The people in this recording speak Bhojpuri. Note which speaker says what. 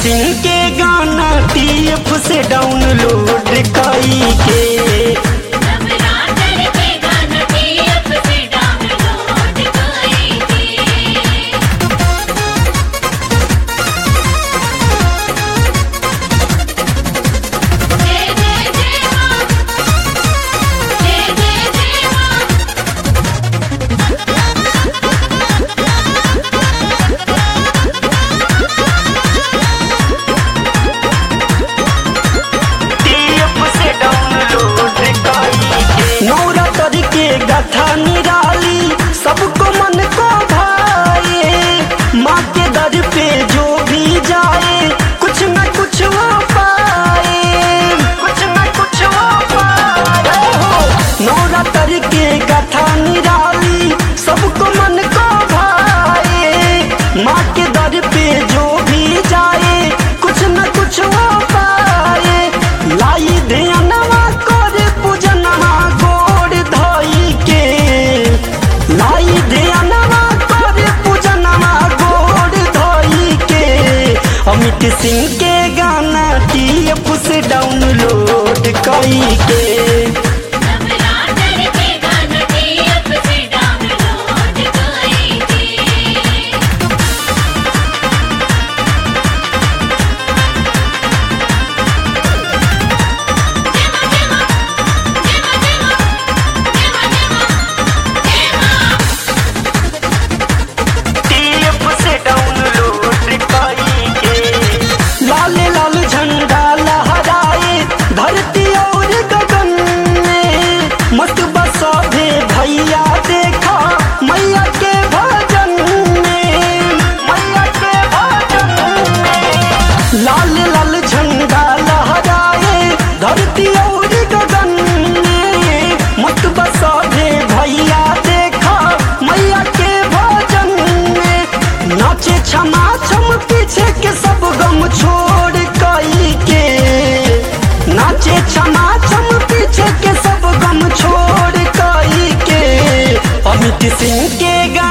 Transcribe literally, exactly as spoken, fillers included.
Speaker 1: सिंह के गाना टीएफ से डाउनलोड कई के गाथा निराली सबको मन को भाए, माँ के दर पे जो भी जाए कुछ न कुछ वो पाए, कुछ न कुछ वो पाए हो। नवरात्र के गाथा निराली सबको मन को भाए, माँ के दर पे जो भी जाए कुछ न कुछ वो पाए। लाई ध्यानवा करे पूजनवा गोड़ धोई के, लाई ध्यानवा करे पूजनवा गोड़ धोई के। अमित सिंह के गाना टीएफ से डाउनलोड कई के भैया देखा मैया के भजन में, मैया के भजन में। लाल लाल झंडा लहराए धरती और गगन में, मत बसाधे भैया देखा मैया के भजन में। नाचे क्षमा छम पीछे के सब गम छोड़ कई के, नाचे क्षमा छम पीछे के सब गम छोड़ कई के। अमित सिंह के